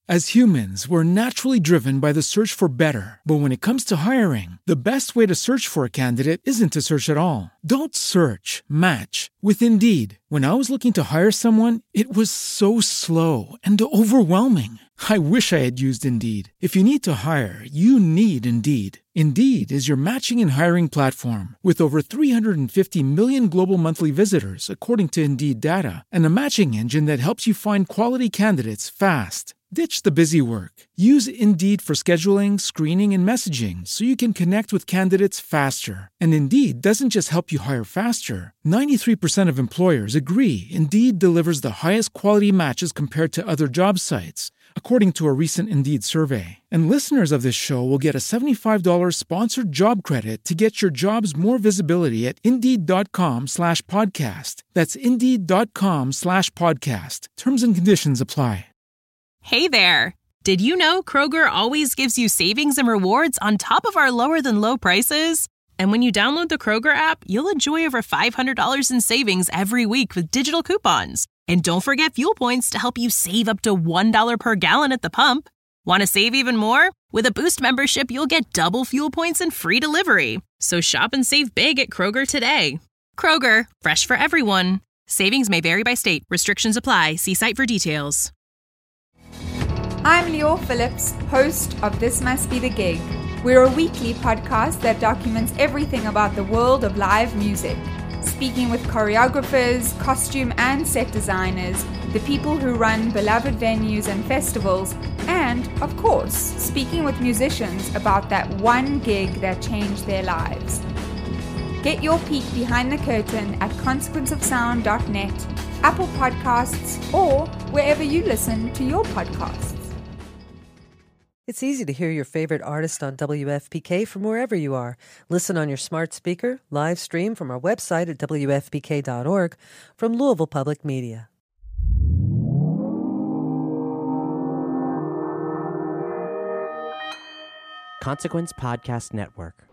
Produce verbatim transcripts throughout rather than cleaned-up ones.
As humans, we're naturally driven by the search for better. But when it comes to hiring, the best way to search for a candidate isn't to search at all. Don't search, match with Indeed. When I was looking to hire someone, it was so slow and overwhelming. I wish I had used Indeed. If you need to hire, you need Indeed. Indeed is your matching and hiring platform with over three hundred fifty million global monthly visitors, according to Indeed data, and a matching engine that helps you find quality candidates fast. Ditch the busy work. Use Indeed for scheduling, screening, and messaging so you can connect with candidates faster. And Indeed doesn't just help you hire faster. ninety-three percent of employers agree Indeed delivers the highest quality matches compared to other job sites, according to a recent Indeed survey. And listeners of this show will get a seventy-five dollars sponsored job credit to get your jobs more visibility at Indeed.com slash podcast. That's Indeed.com slash podcast. Terms and conditions apply. Hey there! Did you know Kroger always gives you savings and rewards on top of our lower-than-low prices? And when you download the Kroger app, you'll enjoy over five hundred dollars in savings every week with digital coupons. And don't forget fuel points to help you save up to one dollar per gallon at the pump. Want to save even more? With a Boost membership, you'll get double fuel points and free delivery. So shop and save big at Kroger today. Kroger, fresh for everyone. Savings may vary by state. Restrictions apply. See site for details. I'm Lior Phillips, host of This Must Be the Gig. We're a weekly podcast that documents everything about the world of live music, speaking with choreographers, costume and set designers, the people who run beloved venues and festivals, and, of course, speaking with musicians about that one gig that changed their lives. Get your peek behind the curtain at consequence of sound dot net, Apple Podcasts, or wherever you listen to your podcasts. It's easy to hear your favorite artist on W F P K from wherever you are. Listen on your smart speaker, live stream from our website at W F P K dot org, from Louisville Public Media. Consequence Podcast Network.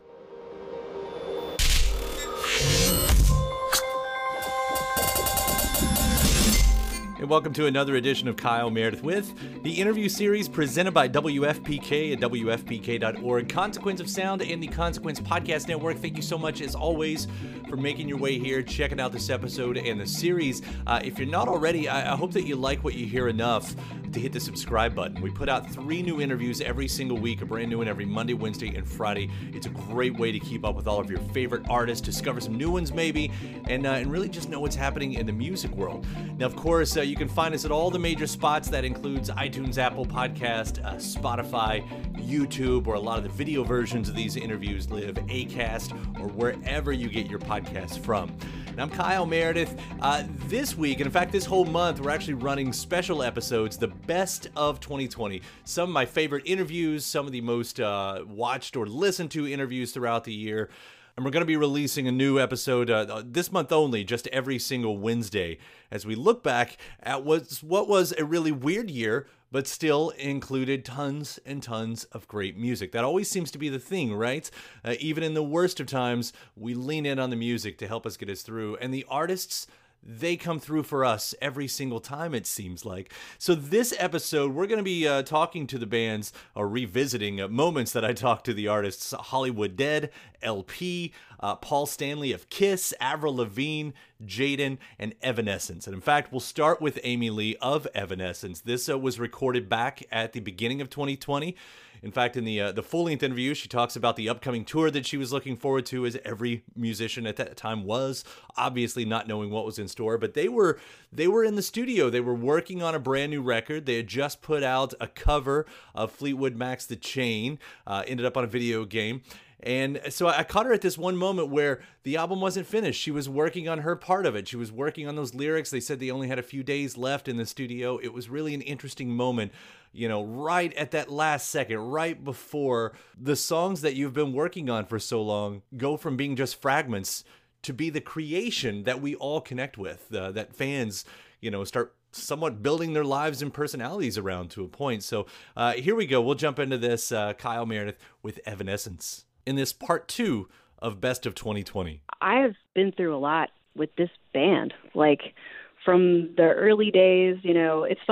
And welcome to another edition of Kyle Meredith with the interview series presented by W F P K at W F P K dot org, Consequence of Sound, and the Consequence Podcast Network. Thank you so much, as always, for making your way here, checking out this episode and the series. Uh, if you're not already, I, I hope that you like what you hear enough to hit the subscribe button. We put out three new interviews every single week, a brand new one every Monday, Wednesday, and Friday. It's a great way to keep up with all of your favorite artists, discover some new ones maybe, and, uh, and really just know what's happening in the music world. Now, of course, uh, you can find us at all the major spots. That includes iTunes, Apple Podcast, uh, Spotify, YouTube, where a lot of the video versions of these interviews live, Acast, or wherever you get your podcasts from. And I'm Kyle Meredith. Uh, this week, and in fact this whole month, we're actually running special episodes, the best of twenty twenty. Some of my favorite interviews, some of the most uh, watched or listened to interviews throughout the year. And we're going to be releasing a new episode uh, this month only, just every single Wednesday, as we look back at what's, what was a really weird year, but still included tons and tons of great music. That always seems to be the thing, right? Uh, even in the worst of times, we lean in on the music to help us get us through. And the artists, they come through for us every single time, it seems like. So this episode, we're going to be uh, talking to the bands, or revisiting uh, moments that I talked to the artists: Hollywood Dead, L P, uh, Paul Stanley of Kiss, Avril Lavigne, Jaden, and Evanescence. And in fact, we'll start with Amy Lee of Evanescence. This uh, was recorded back at the beginning of twenty twenty. In fact, in the uh, the full-length interview, she talks about the upcoming tour that she was looking forward to, as every musician at that time was, obviously not knowing what was in store. But they were they were in the studio. They were working on a brand new record. They had just put out a cover of Fleetwood Mac's The Chain, uh, ended up on a video game. And so I caught her at this one moment where the album wasn't finished. She was working on her part of it. She was working on those lyrics. They said they only had a few days left in the studio. It was really an interesting moment, you know, right at that last second, right before the songs that you've been working on for so long go from being just fragments to be the creation that we all connect with, uh, that fans, you know, start somewhat building their lives and personalities around to a point. So uh, here we go. We'll jump into this. Uh, Kyle Meredith with Evanescence in this part two of Best of twenty twenty. I've been through a lot with this band. Like, from the early days, you know, it's funny.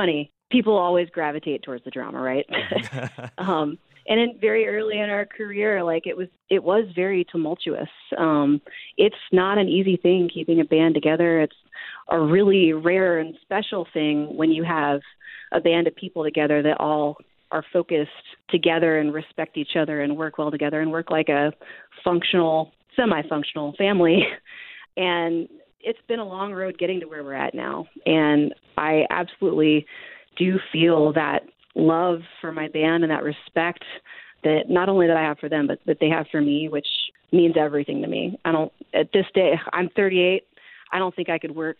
people always gravitate towards the drama, right? um, and then very early in our career, like it was, it was very tumultuous. Um, it's not an easy thing keeping a band together. It's a really rare and special thing when you have a band of people together that all are focused together and respect each other and work well together and work like a functional, semi-functional family. And it's been a long road getting to where we're at now. And I absolutely do feel that love for my band and that respect that not only that I have for them, but that they have for me, which means everything to me. I don't, at this day, I'm thirty-eight. I don't think I could work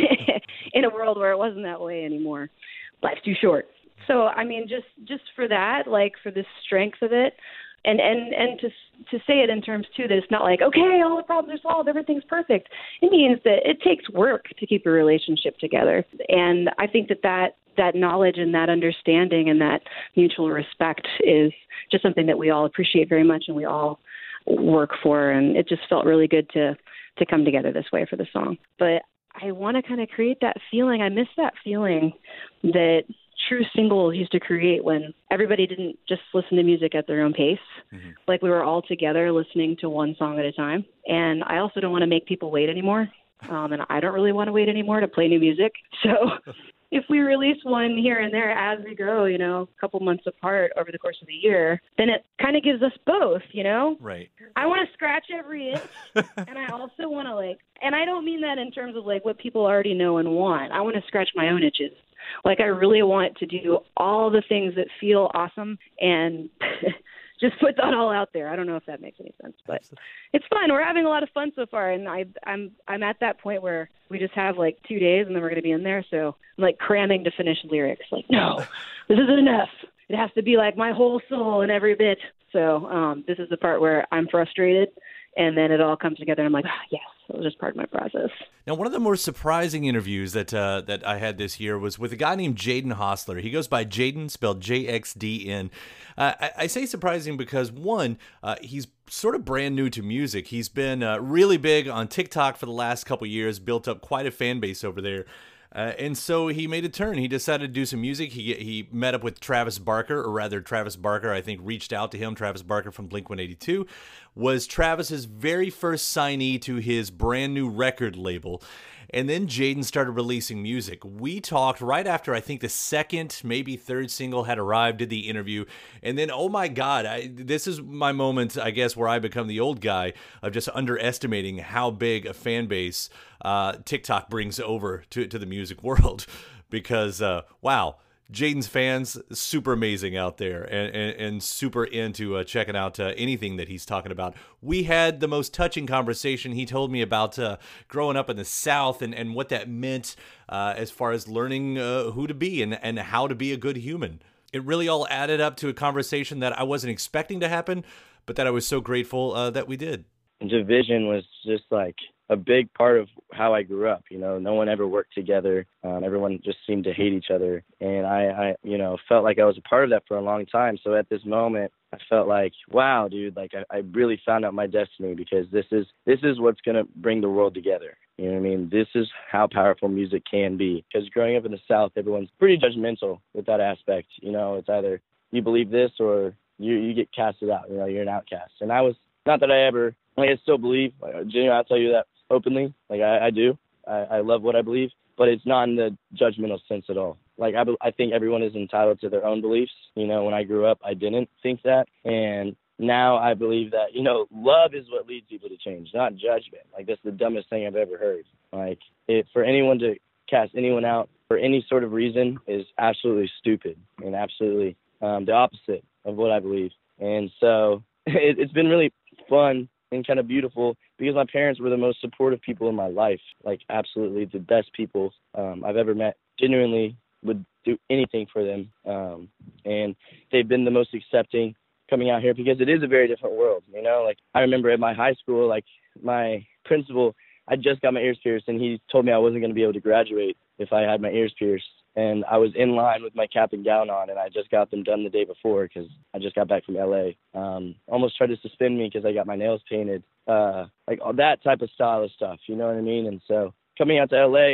in a world where it wasn't that way anymore. Life's too short. So, I mean, just, just for that, like for the strength of it, and, and, and to to say it in terms, too, that it's not like, okay, all the problems are solved, everything's perfect. It means that it takes work to keep a relationship together. And I think that that, that knowledge and that understanding and that mutual respect is just something that we all appreciate very much and we all work for. And it just felt really good to to come together this way for the song. But I want to kind of create that feeling. I miss that feeling that true singles used to create when everybody didn't just listen to music at their own pace. Mm-hmm. Like we were all together listening to one song at a time. And I also don't want to make people wait anymore. Um, and I don't really want to wait anymore to play new music. So if we release one here and there as we go, you know, a couple months apart over the course of the year, then it kind of gives us both, you know? Right. I want to scratch every itch, and I also want to, like, and I don't mean that in terms of, like, what people already know and want. I want to scratch my own itches. Like, I really want to do all the things that feel awesome and just put that all out there. I don't know if that makes any sense, but it's fun. We're having a lot of fun so far, and I, I'm I'm at that point where we just have like two days, and then we're going to be in there. So I'm like cramming to finish lyrics. Like, no, this isn't enough. It has to be like my whole soul and every bit. So um, this is the part where I'm frustrated, and then it all comes together, and I'm like, oh, yes, it was just part of my process. Now, one of the more surprising interviews that uh, that I had this year was with a guy named Jaden Hossler. He goes by Jaden, spelled J X D N. Uh, I, I say surprising because, one, uh, he's sort of brand new to music. He's been uh, really big on TikTok for the last couple years, built up quite a fan base over there. Uh, and so he made a turn. He decided to do some music. He he met up with Travis Barker, or rather Travis Barker, I think, reached out to him. Travis Barker from Blink one eighty-two was Travis's very first signee to his brand new record label. And then Jaden started releasing music. We talked right after, I think, the second, maybe third single had arrived, did the interview. And then, oh my God, I, this is my moment, I guess, where I become the old guy of just underestimating how big a fan base uh, TikTok brings over to, to the music world. Because, uh, wow, Jaden's fans, super amazing out there and, and, and super into uh, checking out uh, anything that he's talking about. We had the most touching conversation. He told me about uh, growing up in the South and, and what that meant uh, as far as learning uh, who to be and, and how to be a good human. It really all added up to a conversation that I wasn't expecting to happen, but that I was so grateful uh, that we did. Division was just like a big part of how I grew up. You know, no one ever worked together. Um, everyone just seemed to hate each other. And I, I, you know, felt like I was a part of that for a long time. So at this moment, I felt like, wow, dude, like I, I really found out my destiny, because this is, this is what's going to bring the world together. You know what I mean? This is how powerful music can be. Because growing up in the South, everyone's pretty judgmental with that aspect. You know, it's either you believe this or you, you get casted out. You know, you're an outcast. And I was, not that I ever, like, I still believe, like, genuinely, I'll tell you that openly. Like, I, I do. I, I love what I believe, but it's not in the judgmental sense at all. Like, I, I think everyone is entitled to their own beliefs. You know, when I grew up, I didn't think that. And now I believe that, you know, love is what leads people to change, not judgment. Like, that's the dumbest thing I've ever heard. Like, it, for anyone to cast anyone out for any sort of reason is absolutely stupid and absolutely um, the opposite of what I believe. And so it, it's been really fun and kind of beautiful, because my parents were the most supportive people in my life, like absolutely the best people um, I've ever met. Genuinely would do anything for them. Um, and they've been the most accepting coming out here, because it is a very different world, you know? Like, I remember at my high school, like, my principal, I just got my ears pierced, and he told me I wasn't going to be able to graduate if I had my ears pierced. And I was in line with my cap and gown on, and I just got them done the day before because I just got back from L A. Um, almost tried to suspend me because I got my nails painted, uh, like all that type of style of stuff, you know what I mean? And so coming out to L A,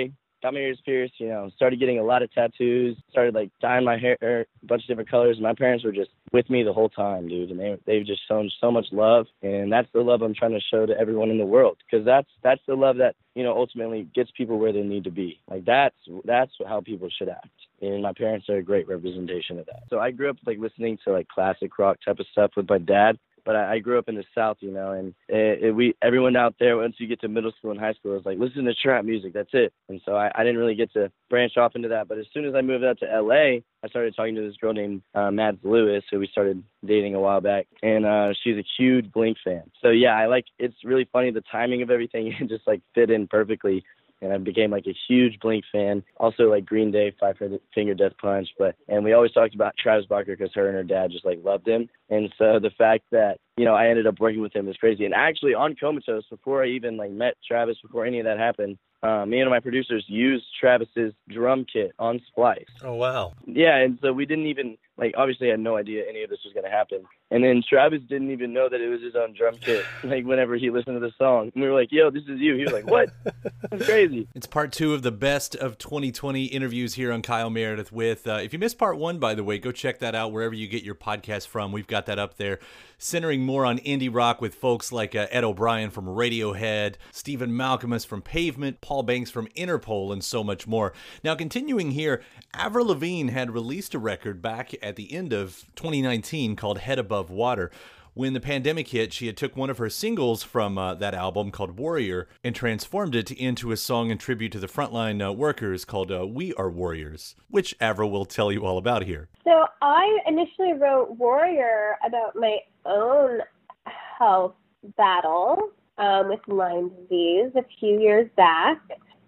got my ears pierced, you know, started getting a lot of tattoos, started like dyeing my hair a bunch of different colors. My parents were just with me the whole time, dude, and they they've just shown so much love, and that's the love I'm trying to show to everyone in the world, because that's that's the love that, you know, ultimately gets people where they need to be. Like that's that's how people should act, and my parents are a great representation of that. So I grew up like listening to like classic rock type of stuff with my dad. But I, I grew up in the South, you know, and it, it, we everyone out there, once you get to middle school and high school, is like, listen to trap music. That's it. And so I, I didn't really get to branch off into that. But as soon as I moved out to L A, I started talking to this girl named uh, Mads Lewis, who we started dating a while back. And uh, she's a huge Blink fan. So, yeah, I like it's really funny. The timing of everything just like fit in perfectly. And I became like a huge Blink fan. Also like Green Day, Five Finger Death Punch. But and we always talked about Travis Barker because her and her dad just like loved him. And so the fact that, you know, I ended up working with him is crazy. And actually on Comatose, before I even like met Travis, before any of that happened, uh, me and my producers used Travis's drum kit on Splice. Oh, wow. Yeah, and so we didn't even, like, obviously I had no idea any of this was going to happen. And then Travis didn't even know that it was his own drum kit, like, whenever he listened to the song. And we were like, yo, this is you. He was like, what? That's crazy. It's part two of the best of twenty twenty interviews here on Kyle Meredith with. Uh, if you missed part one, by the way, go check that out wherever you get your podcast from. We've got that up there, centering more on indie rock with folks like uh, Ed O'Brien from Radiohead, Stephen Malkmus from Pavement, Paul Banks from Interpol, and so much more. Now, continuing here, Avril Lavigne had released a record back at the end of twenty nineteen called Head Above Water. When the pandemic hit, she had took one of her singles from uh, that album called Warrior and transformed it into a song in tribute to the frontline uh, workers called uh, We Are Warriors, which Avril will tell you all about here. So I initially wrote Warrior about my own health battle um, with Lyme disease a few years back.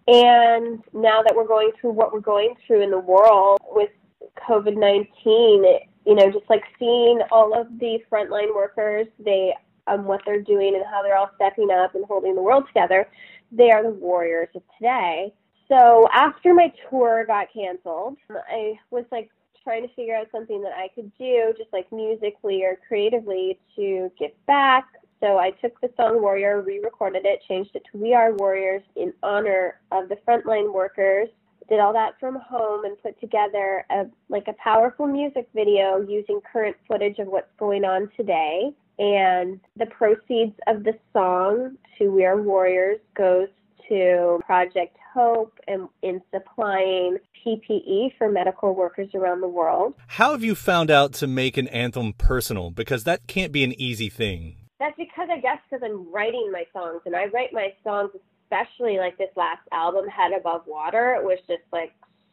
And now that we're going through what we're going through in the world with COVID nineteen, it, you know, just like seeing all of the frontline workers, they, um, what they're doing and how they're all stepping up and holding the world together, they are the warriors of today. So after my tour got canceled, I was like trying to figure out something that I could do just like musically or creatively to give back. So I took the song Warrior, re-recorded it, changed it to We Are Warriors in honor of the frontline workers. Did all that from home and put together a like a powerful music video using current footage of what's going on today. And the proceeds of the song to We Are Warriors goes to Project Hope and in supplying P P E for medical workers around the world. How have you found out to make an anthem personal? Because that can't be an easy thing. That's because I guess because I'm writing my songs, and I write my songs, especially like this last album, Head Above Water. It was just like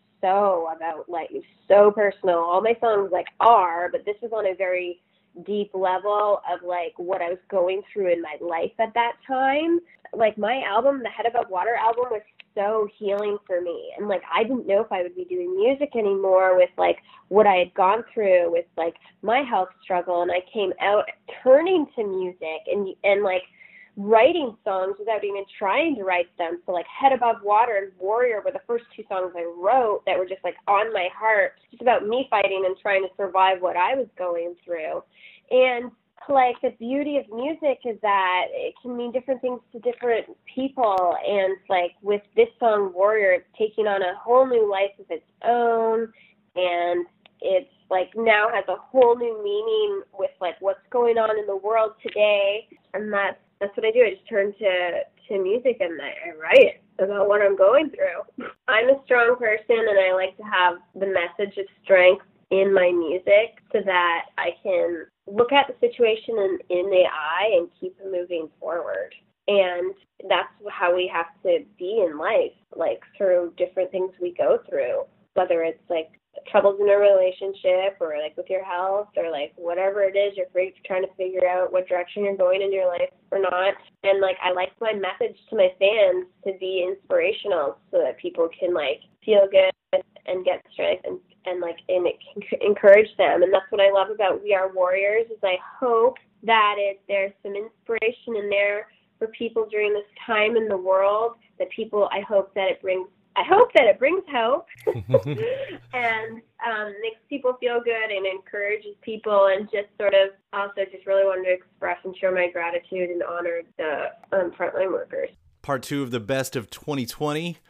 so about like so personal. All my songs like are, but this was on a very deep level of like what I was going through in my life at that time. Like my album, the Head Above Water album, was so healing for me. And like I didn't know if I would be doing music anymore with like what I had gone through with like my health struggle. And I came out turning to music and and like writing songs without even trying to write them. So like Head Above Water and Warrior were the first two songs I wrote that were just like on my heart, just about me fighting and trying to survive what I was going through. And like the beauty of music is that it can mean different things to different people. And like with this song Warrior, it's taking on a whole new life of its own, and it's like now has a whole new meaning with like what's going on in the world today. And that's that's what I do. I just turn to to music and I, I write about what I'm going through. I'm a strong person, and I like to have the message of strength in my music so that I can look at the situation in, in the eye and keep moving forward. And that's how we have to be in life, like through different things we go through, whether it's like troubles in a relationship or like with your health or like whatever it is, you're trying to figure out what direction you're going in your life or not. And like I like my message to my fans to be inspirational so that people can like feel good and get strength and and like and it can encourage them. And that's what I love about We Are Warriors is I hope that it there's some inspiration in there for people during this time in the world, that people I hope that it brings I hope that it brings hope and um, makes people feel good and encourages people, and just sort of also just really wanted to express and show my gratitude and honor the um, frontline workers. Part two of the best of twenty twenty.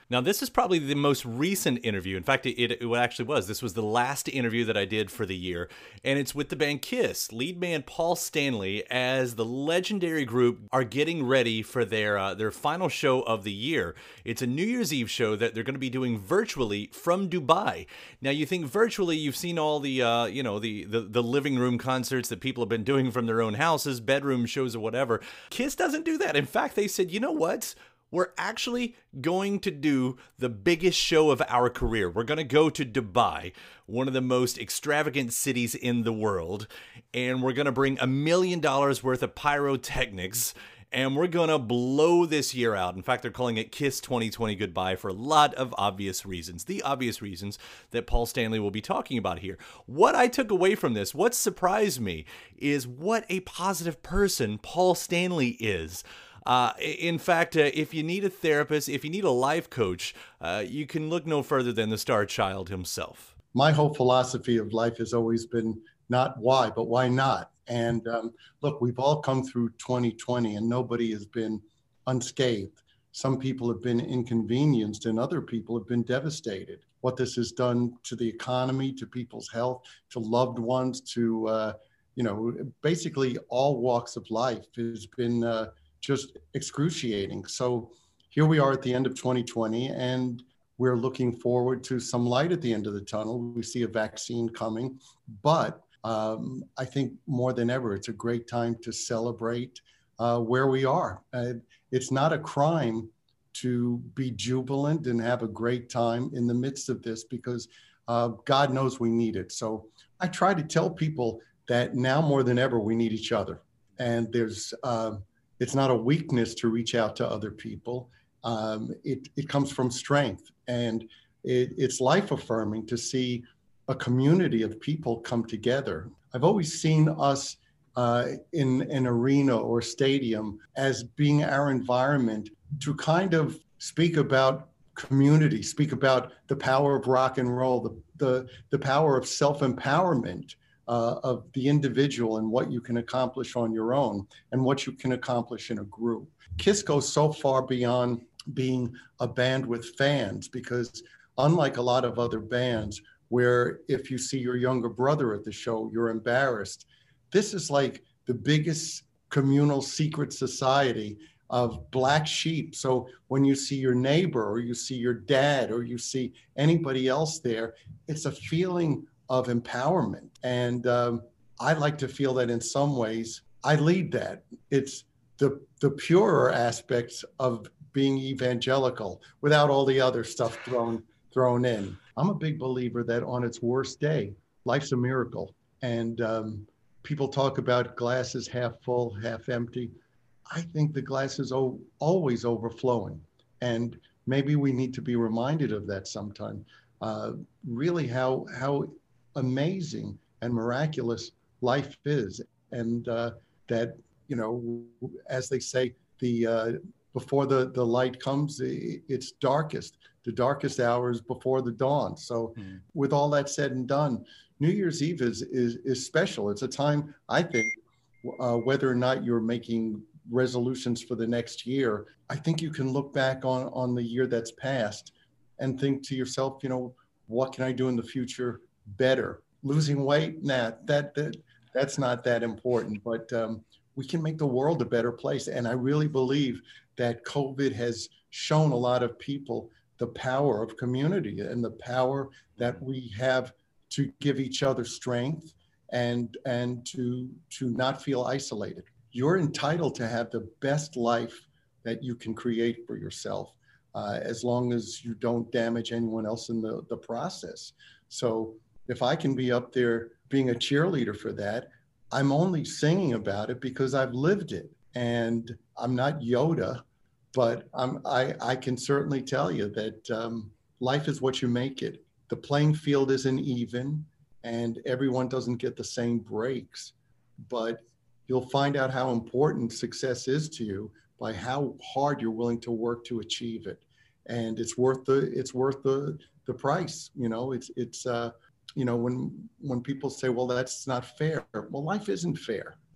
Now, this is probably the most recent interview. In fact, it, it, it actually was. This was the last interview that I did for the year, and it's with the band Kiss. Lead man Paul Stanley, as the legendary group are getting ready for their uh, their final show of the year. It's a New Year's Eve show that they're going to be doing virtually from Dubai. Now, you think virtually, you've seen all the uh, you know the, the the living room concerts that people have been doing from their own houses, bedroom shows, or whatever. Kiss doesn't do that. In fact, they said, you know what? We're actually going to do the biggest show of our career. We're going to go to Dubai, one of the most extravagant cities in the world, and we're going to bring a million dollars worth of pyrotechnics, and we're going to blow this year out. In fact, they're calling it Kiss twenty twenty Goodbye for a lot of obvious reasons. The obvious reasons that Paul Stanley will be talking about here. What I took away from this, what surprised me, is what a positive person Paul Stanley is. Uh, in fact, uh, if you need a therapist, if you need a life coach, uh, you can look no further than the Star Child himself. My whole philosophy of life has always been not why, but why not? And um, look, we've all come through twenty twenty and nobody has been unscathed. Some people have been inconvenienced and other people have been devastated. What this has done to the economy, to people's health, to loved ones, to, uh, you know, basically all walks of life has been uh, just excruciating. So here we are at the end of twenty twenty, and we're looking forward to some light at the end of the tunnel. We see a vaccine coming, but um, I think more than ever, it's a great time to celebrate uh, where we are. Uh, it's not a crime to be jubilant and have a great time in the midst of this, because uh, God knows we need it. So I try to tell people that now more than ever, we need each other. And there's, uh, it's not a weakness to reach out to other people. Um, it, it comes from strength, and it, it's life affirming to see a community of people come together. I've always seen us uh, in an arena or stadium as being our environment to kind of speak about community, speak about the power of rock and roll, the, the, the power of self-empowerment uh, of the individual and what you can accomplish on your own and what you can accomplish in a group. Kiss goes so far beyond being a band with fans, because unlike a lot of other bands where if you see your younger brother at the show, you're embarrassed, this is like the biggest communal secret society of black sheep. So when you see your neighbor or you see your dad or you see anybody else there, it's a feeling of empowerment. And um, I like to feel that in some ways I lead that. It's the, the purer aspects of being evangelical without all the other stuff thrown thrown in. I'm a big believer that on its worst day, life's a miracle. And um, people talk about glasses half full, half empty. I think the glass is o- always overflowing. And maybe we need to be reminded of that sometime. Uh, really how, how amazing and miraculous life is. And uh, that, you know, as they say, the uh, before the, the light comes, it's darkest. The darkest hours before the dawn. So mm. with all that said and done, New Year's Eve is, is, is special. It's a time, I think, uh, whether or not you're making resolutions for the next year, I think you can look back on, on the year that's passed and think to yourself, you know, what can I do in the future better? Losing weight? Nah, that, that that's not that important, but um, we can make the world a better place. And I really believe that COVID has shown a lot of people the power of community and the power that we have to give each other strength and and to to not feel isolated. You're entitled to have the best life that you can create for yourself, uh, as long as you don't damage anyone else in the, the process. So if I can be up there being a cheerleader for that, I'm only singing about it because I've lived it. And I'm not Yoda, but I'm, I, I can certainly tell you that um, life is what you make it. The playing field isn't even, and everyone doesn't get the same breaks, but you'll find out how important success is to you by how hard you're willing to work to achieve it. And it's worth the, it's worth the, the price. You know, it's, it's, uh, you know, when, when people say, well, that's not fair. Well, life isn't fair.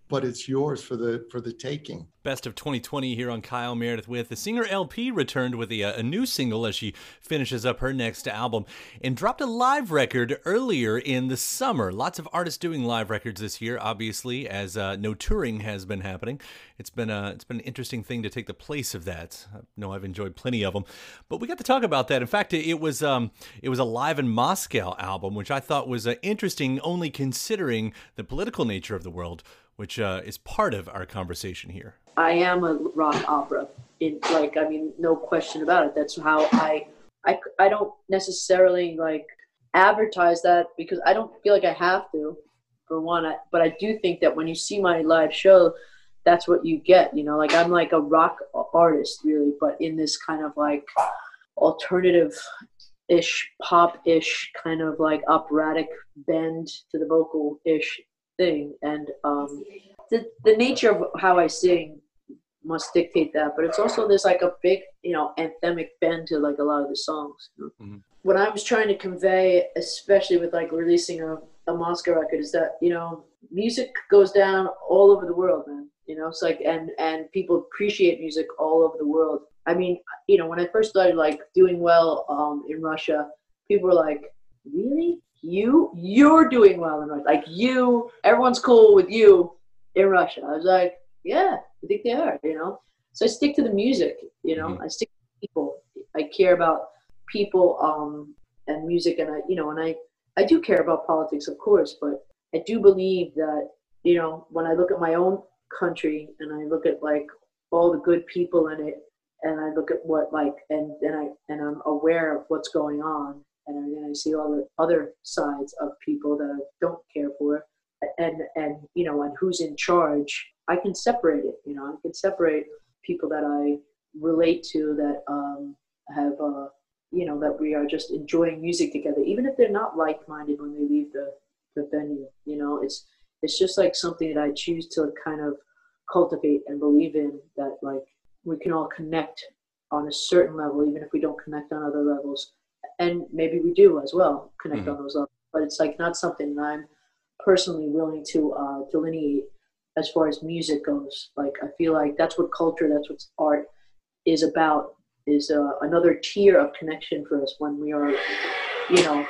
but it's yours for the for the taking. Best of twenty twenty here on Kyle Meredith with. The singer L P returned with a, a new single as she finishes up her next album and dropped a live record earlier in the summer. Lots of artists doing live records this year, obviously, as uh, no touring has been happening. It's been a, it's been an interesting thing to take the place of that. I know I've enjoyed plenty of them, but we got to talk about that. In fact, it was um, it was a Live in Moscow album, which I thought was uh, interesting, only considering the political nature of the world, which uh, is part of our conversation here. I am a rock opera. In like, I mean, no question about it. That's how I, I, I don't necessarily like advertise that because I don't feel like I have to, for one. I, but I do think that when you see my live show, that's what you get. You know, like I'm like a rock artist, really, but in this kind of like alternative-ish, pop-ish kind of like operatic bend to the vocal-ish thing. And um, the the nature of how I sing must dictate that, but it's also there's like a big, you know, anthemic bend to like a lot of the songs. You know? Mm-hmm. What I was trying to convey, especially with like releasing a, a Moscow record, is that, you know, music goes down all over the world, man. You know, it's like, and, and people appreciate music all over the world. I mean, you know, when I first started like doing well um, in Russia, people were like, really? You, you're doing well in Russia. Like you, everyone's cool with you in Russia. I was like, yeah, I think they are, you know? So I stick to the music, you know, mm-hmm. I stick to people. I care about people um, and music. And I, you know, and I, I do care about politics, of course, but I do believe that, you know, when I look at my own country and I look at like all the good people in it, and I look at what like, and then I, and I'm aware of what's going on, and then I see all the other sides of people that I don't care for, and, and, you know, and who's in charge, I can separate it, you know, I can separate people that I relate to that um, have, uh, you know, that we are just enjoying music together, even if they're not like-minded when they leave the, the venue, you know, it's, it's just like something that I choose to kind of cultivate and believe in, that like we can all connect on a certain level, even if we don't connect on other levels. And maybe we do as well connect mm-hmm. on those levels, but it's like not something that I'm personally willing to uh, delineate as far as music goes. Like, I feel like that's what culture, that's what art is about, is uh, another tier of connection for us when we are, you know,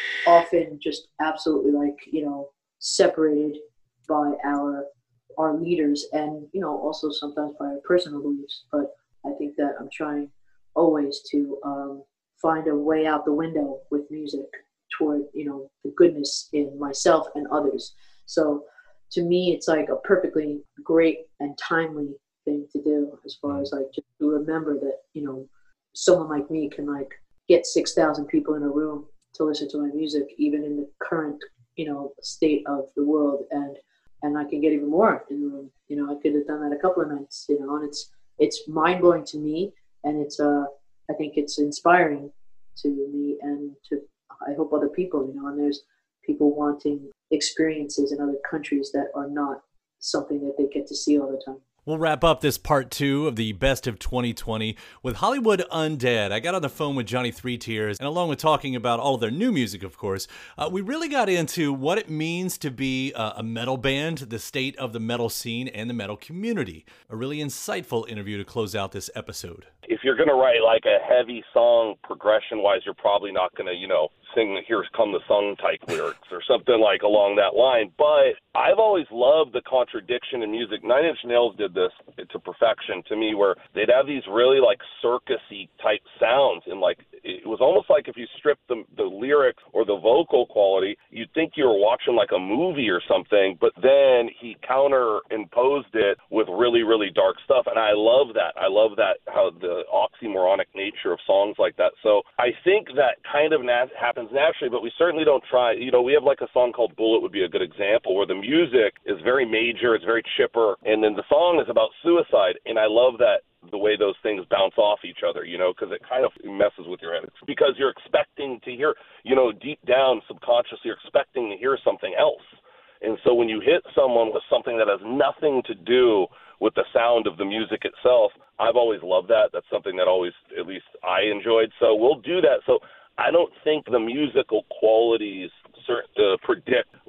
often just absolutely like, you know, separated by our our leaders and, you know, also sometimes by our personal beliefs. But I think that I'm trying always to um, find a way out the window with music toward, you know, the goodness in myself and others. So to me, it's like a perfectly great and timely thing to do, as far as like just to remember that, you know, someone like me can like get six thousand people in a room to listen to my music, even in the current, you know, state of the world. And and I can get even more in the room. You know, I could have done that a couple of nights, you know, and it's it's mind-blowing to me, and it's uh I think it's inspiring to me and to, I hope, other people, you know, and there's people wanting experiences in other countries that are not something that they get to see all the time. We'll wrap up this part two of the best of twenty twenty with Hollywood Undead. I got on the phone with Johnny Three Tears, and along with talking about all of their new music, of course, uh, we really got into what it means to be a, a metal band, the state of the metal scene, and the metal community. A really insightful interview to close out this episode. If you're going to write like a heavy song progression-wise, you're probably not going to, you know, sing "Here Come the Sun" type lyrics or something like along that line. But I've always loved the contradiction in music. Nine Inch Nails did this to perfection to me, where they'd have these really like circus-y type sounds, and like it was almost like if you stripped the, the lyrics or the vocal quality, you'd think you were watching like a movie or something, but then he counterimposed it with really, really dark stuff. And I love that. I love that, how the oxymoronic nature of songs like that. So I think that kind of nat- happens naturally, but we certainly don't try. You know, we have like a song called Bullet would be a good example, where the music is very major, it's very chipper, and then the song is about suicide. And I love that, the way those things bounce off each other, you know, because it kind of messes with your head. It's because you're expecting to hear, you know, deep down subconsciously, you're expecting to hear something else. And so when you hit someone with something that has nothing to do with the sound of the music itself, I've always loved that. That's something that always, at least I enjoyed. So we'll do that. So I don't think the musical qualities uh, predict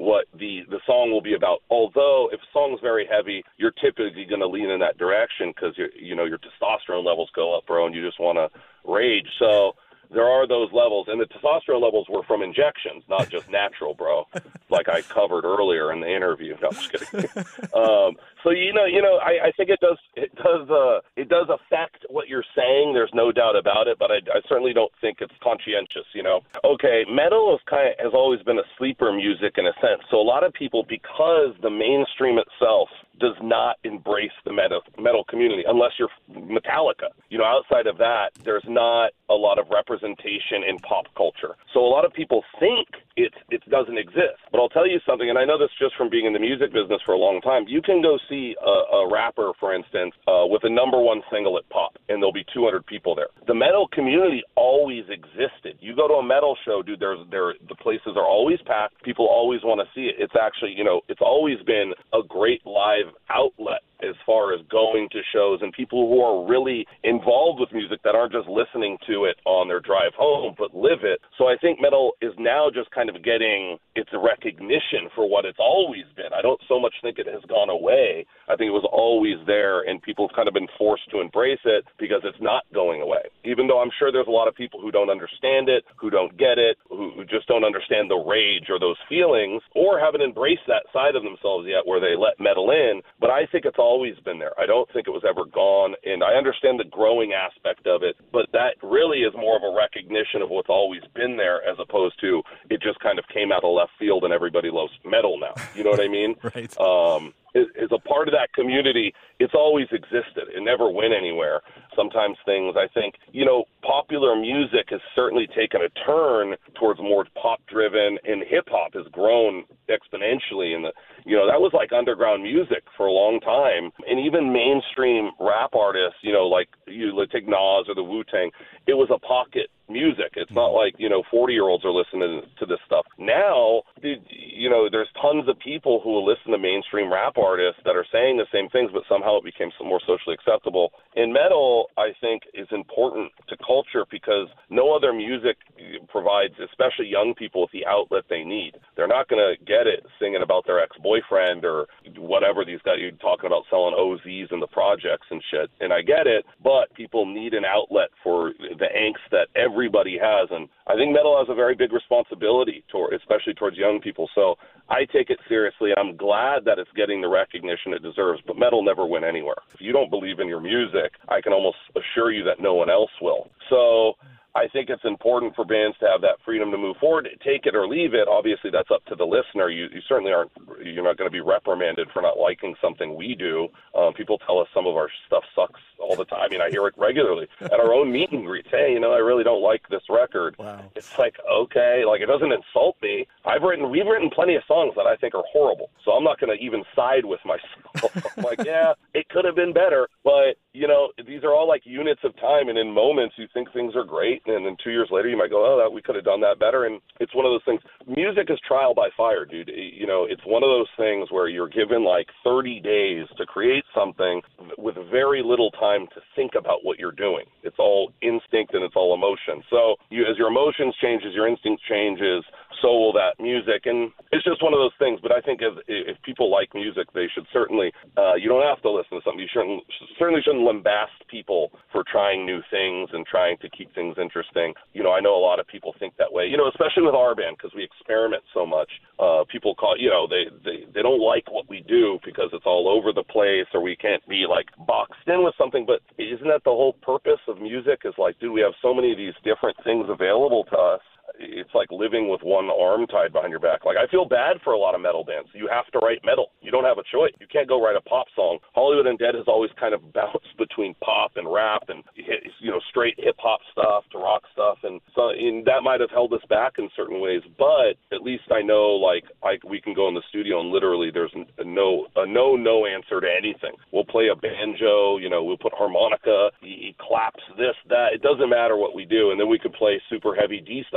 what the, the song will be about. Although if a song's very heavy, you're typically going to lean in that direction because, you know, your testosterone levels go up, bro, and you just want to rage. So there are those levels, and the testosterone levels were from injections, not just natural, bro, like I covered earlier in the interview. No, I'm just kidding. um, so, you know, you know, I, I think it does, it does, uh, it does affect what you're saying. There's no doubt about it, but I, I certainly don't think it's conscientious, you know. Okay, metal is kind of, has always been a sleeper music in a sense. So a lot of people, because the mainstream itself does not embrace the metal, metal community, unless you're Metallica. You know, outside of that, there's not a lot of representation in pop culture. So a lot of people think it, it doesn't exist. But I'll tell you something, and I know this just from being in the music business for a long time. You can go see a, a rapper, for instance, uh, with a number one single at pop, and there'll be two hundred people there. The metal community always existed. You go to a metal show, dude, there's, there, the places are always packed. People always want to see it. It's actually, you know, it's always been a great live outlet as far as going to shows and people who are really involved with music that aren't just listening to it on their drive home, but live it. So I think metal is now just kind of getting its recognition for what it's always been. I don't so much think it has gone away. I think it was always there, and people have kind of been forced to embrace it because it's not going away. Even though I'm sure there's a lot of people who don't understand it, who don't get it, who, who just don't understand the rage or those feelings, or haven't embraced that side of themselves yet where they let metal in. But I think it's always been there. I don't think it was ever gone, and I understand the growing aspect of it, but that really is more of a recognition of what's always been there as opposed to it just kind of came out of left field and everybody loves metal now. You know what I mean? Right. Um, is a part of that community. It's always existed. It never went anywhere. Sometimes things, I think, you know, popular music has certainly taken a turn towards more pop-driven, and hip-hop has grown exponentially. And, you know, that was like underground music for a long time. And even mainstream rap artists, you know, like you like take Nas or the Wu-Tang, it was a pocket music. It's not like, you know, forty-year-olds are listening to this stuff. Now, you know, there's tons of people who will listen to mainstream rap artists that are saying the same things, but somehow it became some more socially acceptable. And metal, I think, is important to culture because no other music provides, especially young people, with the outlet they need. They're not going to get it singing about their ex-boyfriend or whatever these guys, you're talking about selling O Zs in the projects and shit. And I get it, but people need an outlet for the angst that everybody has. And I think metal has a very big responsibility, toward, especially towards young people. So I take it seriously. I'm glad that it's getting the recognition it deserves, but metal never went anywhere. If you don't believe in your music, I can almost assure you that no one else will. So I think it's important for bands to have that freedom to move forward. Take it or leave it. Obviously, that's up to the listener. You, you certainly aren't, you're not going to be reprimanded for not liking something we do. Um, people tell us some of our stuff sucks all the time. I mean, I hear it regularly at our own meet and greets. Hey, you know, I really don't like this record. Wow. It's like, okay, like it doesn't insult me. I've written, we've written plenty of songs that I think are horrible. So I'm not going to even side with myself. I'm like, yeah, it could have been better. But, you know, these are all like units of time. And in moments, you think things are great. And then two years later, you might go, oh, that, we could have done that better. And it's one of those things. Music is trial by fire, dude. You know, it's one of those things where you're given like thirty days to create something with very little time to think about what you're doing. It's all instinct and it's all emotion. So you, as your emotions change, as your instinct changes, so will that music. And it's just one of those things. But I think if, if people like music, they should certainly, uh, you don't have to listen to something. You shouldn't, certainly shouldn't lambast people for trying new things and trying to keep things interesting. You know, I know a lot of people think that way, you know, especially with our band, because we experiment so much. Uh, people call, you know, they, they, they don't like what we do because it's all over the place or we can't be like boxed in with something. But isn't that the whole purpose of music is like, dude, we have so many of these different things available to us. It's like living with one arm tied behind your back. Like, I feel bad for a lot of metal bands. You have to write metal. You don't have a choice. You can't go write a pop song. Hollywood Undead has always kind of bounced between pop and rap and, you know, straight hip-hop stuff to rock stuff. And so and that might have held us back in certain ways. But at least I know, like, I, we can go in the studio and literally there's a no, a no, no answer to anything. We'll play a banjo, you know, we'll put harmonica, he, he claps this, that. It doesn't matter what we do. And then we could play super heavy D stuff. So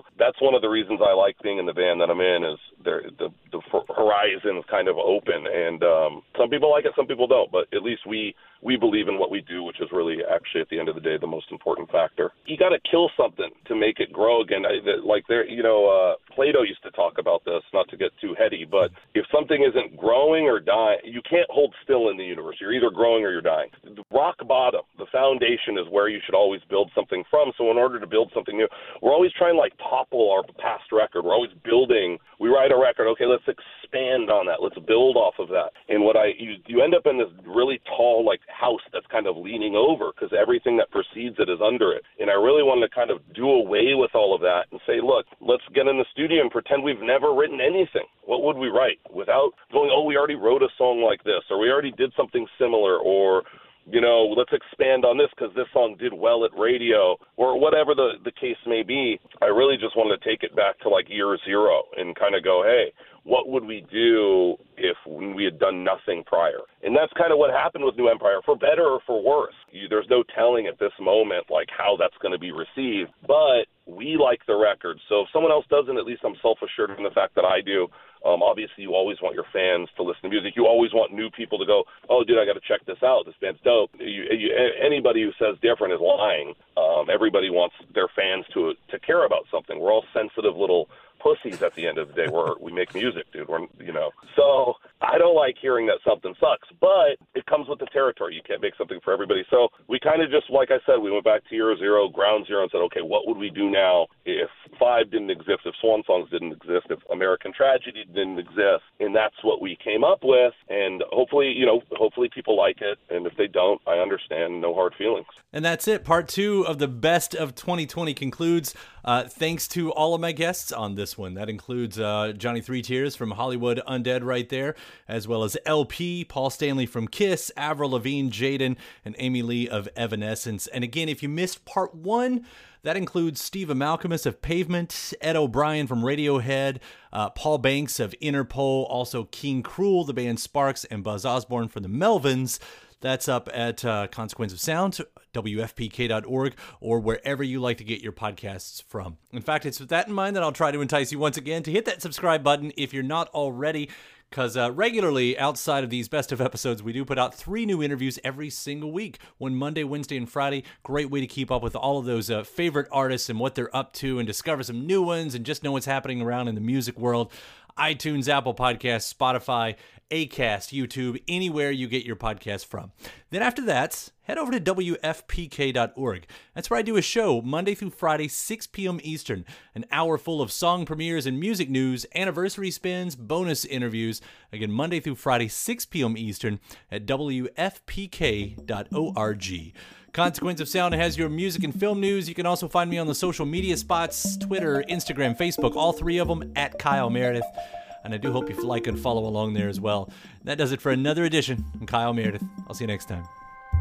that's one of the reasons I like being in the band that I'm in is there, the the horizon's kind of open, and um, some people like it, some people don't, but at least we we believe in what we do, which is really actually at the end of the day the most important factor. You got to kill something to make it grow again. I, the, like there, you know, uh, Plato used to talk about this, not to get too heady, but if something isn't growing or dying, you can't hold still in the universe. You're either growing or you're dying. The rock bottom, the foundation is where you should always build something from. So in order to build something new, we're always trying to like topple our past record. We're always building. We write a record. Okay, let's expand on that. Let's build off of that. And what I you, you end up in this really tall like house that's kind of leaning over because everything that precedes it is under it. And I really wanted to kind of do away with all of that and say, look, let's get in the studio and pretend we've never written anything. What would we write without going, oh, we already wrote a song like this, or we already did something similar, or you know, let's expand on this because this song did well at radio, or whatever the, the case may be. I really just wanted to take it back to like year zero and kind of go, hey, what would we do if we had done nothing prior? And that's kind of what happened with New Empire, for better or for worse. You, there's no telling at this moment like how that's going to be received, but we like the record. So if someone else doesn't, at least I'm self-assured in the fact that I do. Um, obviously, you always want your fans to listen to music. You always want new people to go, oh, dude, I got to check this out. This band's dope. You, you, anybody who says different is lying. Um, everybody wants their fans to to care about something. We're all sensitive little pussies at the end of the day. We're, we make music, dude. We're, you know. So I don't like hearing that something sucks, but it comes with the territory. You can't make something for everybody. So we kind of just, like I said, we went back to year zero, ground zero, and said, okay, what would we do now if Five didn't exist, if Swan Songs didn't exist, if American Tragedy didn't exist? And that's what we came up with. And hopefully, you know, hopefully people like it. And if they don't, I understand. No hard feelings. And that's it. Part two of the Best of twenty twenty concludes. Uh, thanks to all of my guests on this one. That includes uh, Johnny Three Tears from Hollywood Undead right there, as well as L P, Paul Stanley from Kiss, Avril Lavigne, Jaden, and Amy Lee of Evanescence. And again, if you missed part one, that includes Steve Amalkamus of Pavement, Ed O'Brien from Radiohead, uh, Paul Banks of Interpol, also King Cruel, the band Sparks, and Buzz Osborne from the Melvins. That's up at uh, Consequence of Sound, W F P K dot org, or wherever you like to get your podcasts from. In fact, it's with that in mind that I'll try to entice you once again to hit that subscribe button if you're not already, because uh, regularly outside of these best of episodes, we do put out three new interviews every single week. One Monday, Wednesday, and Friday. Great way to keep up with all of those uh, favorite artists and what they're up to and discover some new ones and just know what's happening around in the music world. iTunes, Apple Podcasts, Spotify, Acast, YouTube, anywhere you get your podcast from. Then after that, head over to W F P K dot org. That's where I do a show Monday through Friday, six p.m. Eastern. An hour full of song premieres and music news, anniversary spins, bonus interviews. Again, Monday through Friday, six p.m. Eastern at W F P K dot org. Consequence of Sound has your music and film news. You can also find me on the social media spots, Twitter, Instagram, Facebook, all three of them at Kyle Meredith. And I do hope you like and follow along there as well. That does it for another edition. I'm Kyle Meredith. I'll see you next time.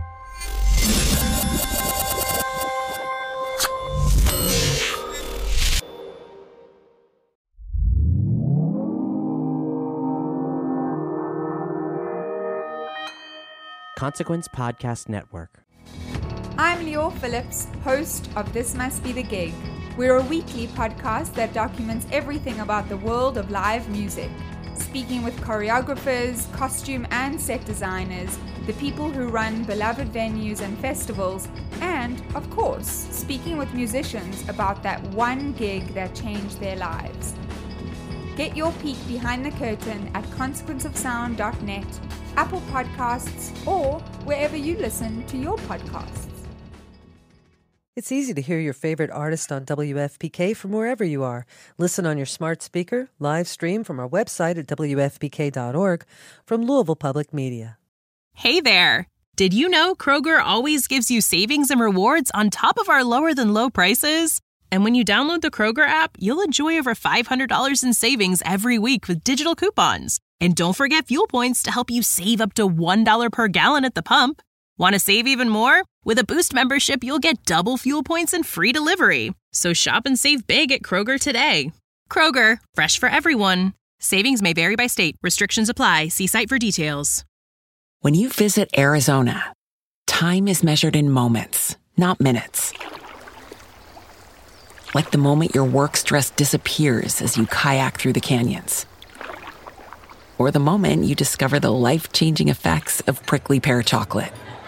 Consequence Podcast Network. I'm Lior Phillips, host of This Must Be the Gig. We're a weekly podcast that documents everything about the world of live music, speaking with choreographers, costume and set designers, the people who run beloved venues and festivals, and, of course, speaking with musicians about that one gig that changed their lives. Get your peek behind the curtain at consequence of sound dot net, Apple Podcasts, or wherever you listen to your podcasts. It's easy to hear your favorite artist on W F P K from wherever you are. Listen on your smart speaker, live stream from our website at W F P K dot org, from Louisville Public Media. Hey there! Did you know Kroger always gives you savings and rewards on top of our lower-than-low prices? And when you download the Kroger app, you'll enjoy over five hundred dollars in savings every week with digital coupons. And don't forget fuel points to help you save up to one dollar per gallon at the pump. Want to save even more? With a Boost membership, you'll get double fuel points and free delivery. So shop and save big at Kroger today. Kroger, fresh for everyone. Savings may vary by state. Restrictions apply. See site for details. When you visit Arizona, time is measured in moments, not minutes. Like the moment your work stress disappears as you kayak through the canyons. Or the moment you discover the life-changing effects of prickly pear chocolate.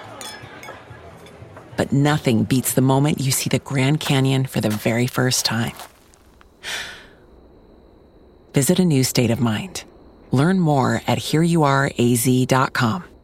But nothing beats the moment you see the Grand Canyon for the very first time. Visit a new state of mind. Learn more at here you are a z dot com.